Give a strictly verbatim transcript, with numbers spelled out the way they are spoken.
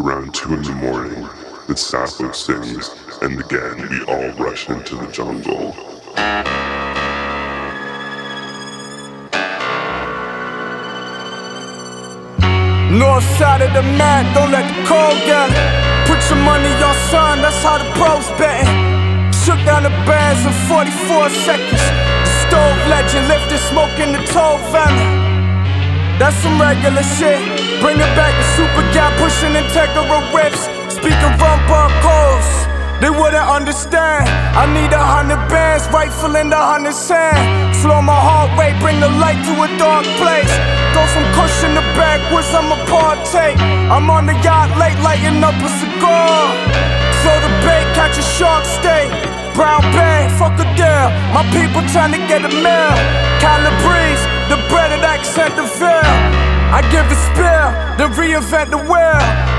Around two in the morning, the Sappho sings, and again we all rush into the jungle. North side of the mat, don't let the cold get it. Put your money on son, that's how the pros betting. Shook down the bands in forty-four seconds. The stove legend, lifted smoke in the toe venom. That's some regular shit. Bring it back to super gap, pushing integral rips. Speaking rumba goals, they wouldn't understand. I need a hundred bands, rifle in the hundred's hand. Slow my heart rate, bring the light to a dark place. Throw some cushion the backwards, I'ma partake. I'm on the yacht late, lighting up a cigar. Throw the bait, catch a shark stay. Brown bag, fuck a deal. My people trying to get a meal. Calabrese, the breaded accent, the veil. I give a spill, then reinvent the wheel.